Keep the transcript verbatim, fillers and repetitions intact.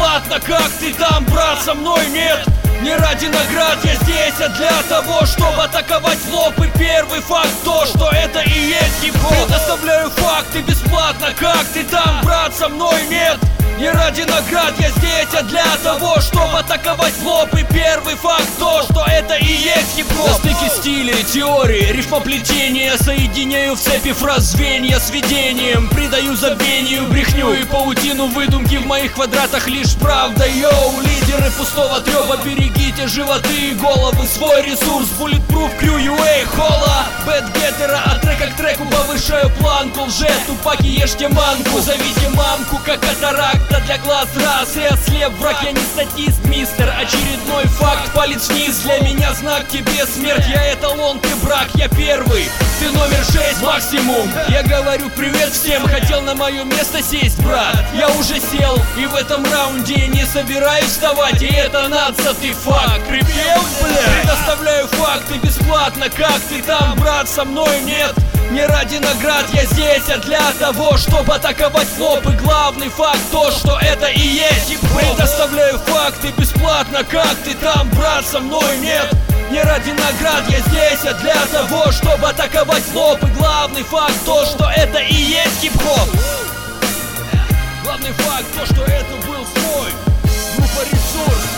бесплатно, как ты там, брат, со мной нет. Не ради наград я здесь, а для того, чтобы атаковать в лоб. И первый факт то, что это и есть хип-хоп. Предоставляю факты бесплатно, как ты там, брат, со мной нет. Не ради наград я здесь, а для того, чтобы атаковать в лоб. И первый факт то, что это и есть хип-хоп. На стыке стилей, теории, рифмоплетения соединяю в цепи фраз звенья с видением. Придаю забвению брехню и паутину выдумки. В моих квадратах лишь правда, йоу. Лидеры пустого трёба, берегите животы и головы. Свой ресурс, Bulletproof Crew ю эй, хола. Бэтгеттера от трека к треку повышаю планку. Лже, тупаки, ешьте манку. Зовите мамку, как катаракта для глаз раз. И ослеп враг, я не статист, мистер. Очередной факт, палец вниз, для меня знак, тебе смерть. Я эталон, ты брак, я первый, ты номер шесть максимум. Я говорю привет всем, хотел на мое место сесть, брат. Я уже сел, и в этом раунде не собираюсь вставать. И это нация, ты факт, припел, бля. Предоставляю факты бесплатно, как ты там, брат, со мной нет. Не ради наград я здесь, а для того, чтобы атаковать в лоб. И главный факт то, что это и есть хип-хоп. Предоставляю факты бесплатно, как ты там, брат, со мной нет. Не ради наград я здесь, а для того, чтобы атаковать в лоб. И главный факт то, что это и есть хип-хоп. Главный факт то, что это был свой. Группа Ресурс.